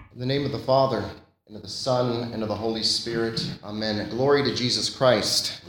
In the name of the Father, and of the Son, and of the Holy Spirit. Amen. Glory to Jesus Christ.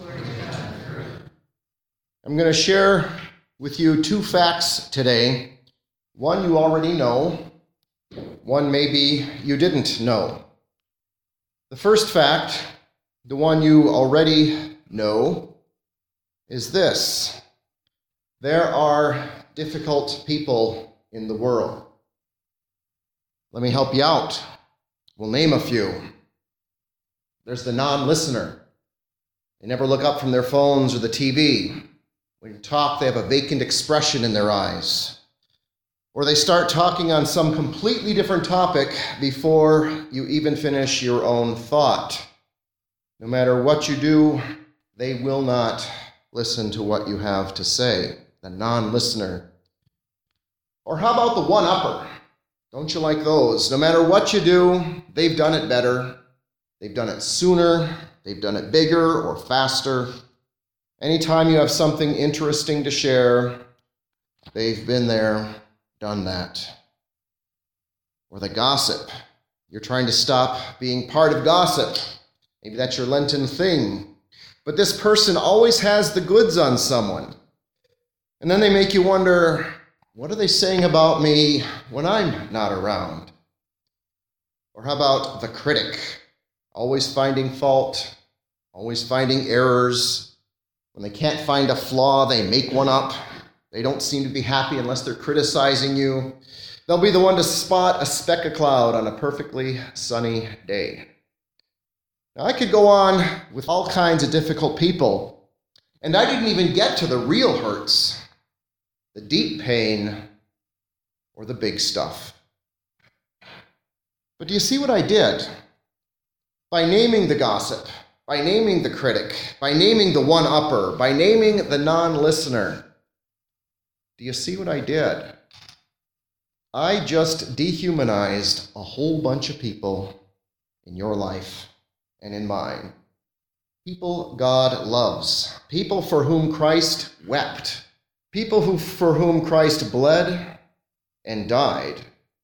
I'm going to share with you two facts today. One you already know, one maybe you didn't know. The first fact, the one you already know, is this. There are difficult people in the world. Let me help you out. We'll name a few. There's the non-listener. They never look up from their phones or the TV. When you talk, they have a vacant expression in their eyes. Or they start talking on some completely different topic before you even finish your own thought. No matter what you do, they will not listen to what you have to say. The non-listener. Or how about the one-upper? Don't you like those? No matter what you do, they've done it better. They've done it sooner. They've done it bigger or faster. Anytime you have something interesting to share, they've been there, done that. Or the gossip. You're trying to stop being part of gossip. Maybe that's your Lenten thing. But this person always has the goods on someone. And then they make you wonder, what are they saying about me when I'm not around? Or how about the critic? Always finding fault, always finding errors. When they can't find a flaw, they make one up. They don't seem to be happy unless they're criticizing you. They'll be the one to spot a speck of cloud on a perfectly sunny day. Now, I could go on with all kinds of difficult people, and I didn't even get to the real hurts. The deep pain, or the big stuff. But do you see what I did? By naming the gossip, by naming the critic, by naming the one-upper, by naming the non-listener, do you see what I did? I just dehumanized a whole bunch of people in your life and in mine. People God loves. People for whom Christ wept. People for whom Christ bled and died.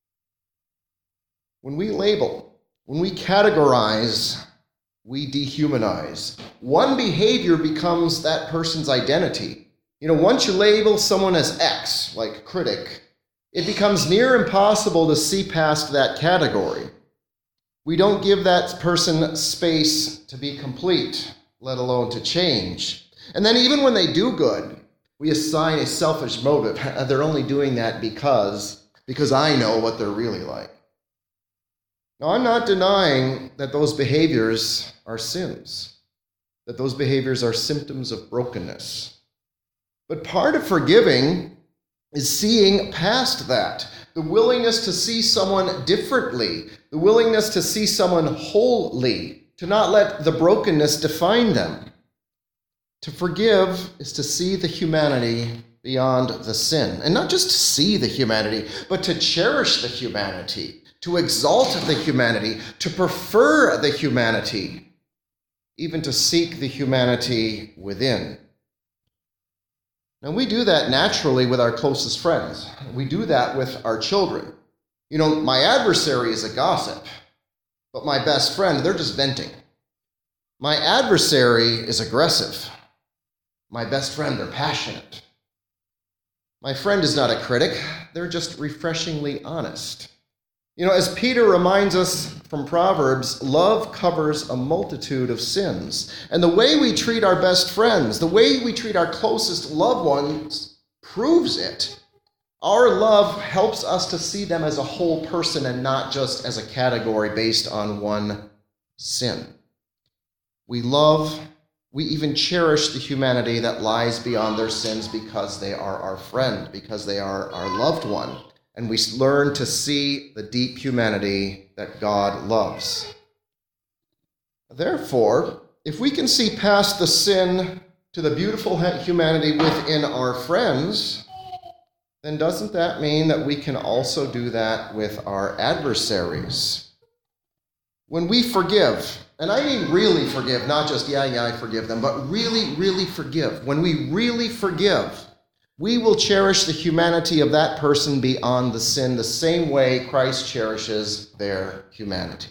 When we label, when we categorize, we dehumanize. One behavior becomes that person's identity. Once you label someone as X, like critic, it becomes near impossible to see past that category. We don't give that person space to be complete, let alone to change. And then even when they do good, we assign a selfish motive. They're only doing that because I know what they're really like. Now, I'm not denying that those behaviors are sins, that those behaviors are symptoms of brokenness. But part of forgiving is seeing past that, the willingness to see someone differently, the willingness to see someone wholly, to not let the brokenness define them. To forgive is to see the humanity beyond the sin. And not just to see the humanity, but to cherish the humanity, to exalt the humanity, to prefer the humanity, even to seek the humanity within. Now, we do that naturally with our closest friends. We do that with our children. My adversary is a gossip, but my best friend, they're just venting. My adversary is aggressive. My best friend, they're passionate. My friend is not a critic. They're just refreshingly honest. As Peter reminds us from Proverbs, love covers a multitude of sins. And the way we treat our best friends, the way we treat our closest loved ones, proves it. Our love helps us to see them as a whole person and not just as a category based on one sin. We love, we even cherish the humanity that lies beyond their sins because they are our friend, because they are our loved one. And we learn to see the deep humanity that God loves. Therefore, if we can see past the sin to the beautiful humanity within our friends, then doesn't that mean that we can also do that with our adversaries? When we forgive, and I mean really forgive, not just, I forgive them, but really, really forgive. When we really forgive, we will cherish the humanity of that person beyond the sin the same way Christ cherishes their humanity.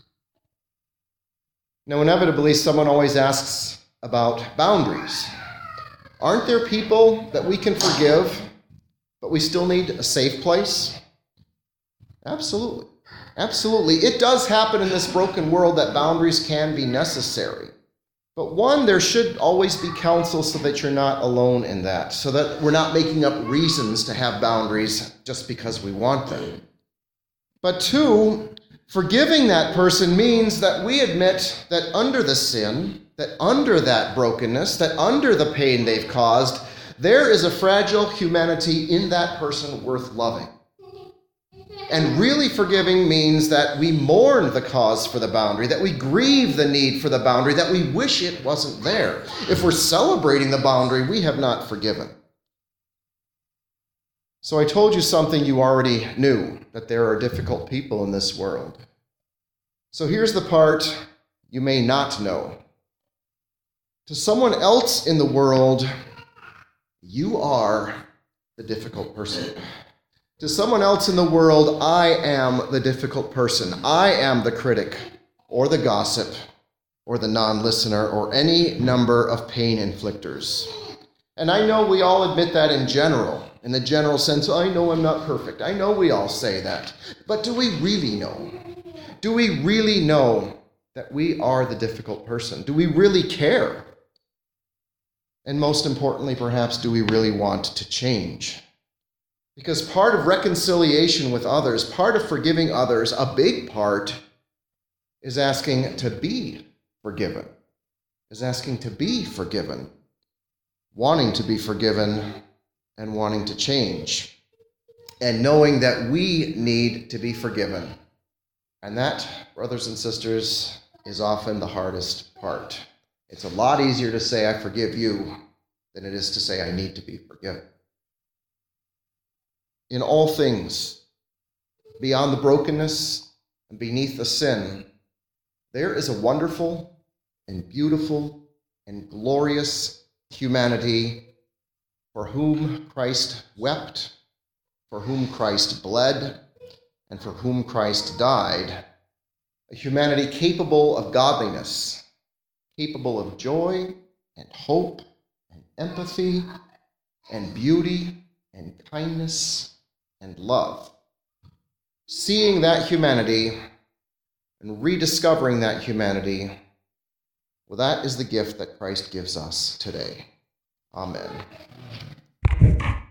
Now, inevitably, someone always asks about boundaries. Aren't there people that we can forgive, but we still need a safe place? Absolutely. Absolutely. It does happen in this broken world that boundaries can be necessary. But one, there should always be counsel so that you're not alone in that, so that we're not making up reasons to have boundaries just because we want them. But two, forgiving that person means that we admit that under the sin, that under that brokenness, that under the pain they've caused, there is a fragile humanity in that person worth loving. And really forgiving means that we mourn the cause for the boundary, that we grieve the need for the boundary, that we wish it wasn't there. If we're celebrating the boundary, we have not forgiven. So I told you something you already knew, that there are difficult people in this world. So here's the part you may not know. To someone else in the world, you are the difficult person. To someone else in the world, I am the difficult person. I am the critic, or the gossip, or the non-listener, or any number of pain inflictors. And I know we all admit that in the general sense. I know I'm not perfect. I know we all say that. But do we really know? Do we really know that we are the difficult person? Do we really care? And most importantly, perhaps, do we really want to change? Because part of reconciliation with others, part of forgiving others, a big part, is asking to be forgiven. Is asking to be forgiven. Wanting to be forgiven and wanting to change. And knowing that we need to be forgiven. And that, brothers and sisters, is often the hardest part. It's a lot easier to say, I forgive you, than it is to say, I need to be forgiven. In all things, beyond the brokenness and beneath the sin, there is a wonderful and beautiful and glorious humanity for whom Christ wept, for whom Christ bled, and for whom Christ died. A humanity capable of godliness, capable of joy and hope and empathy and beauty and kindness and love. Seeing that humanity and rediscovering that humanity, well, that is the gift that Christ gives us today. Amen.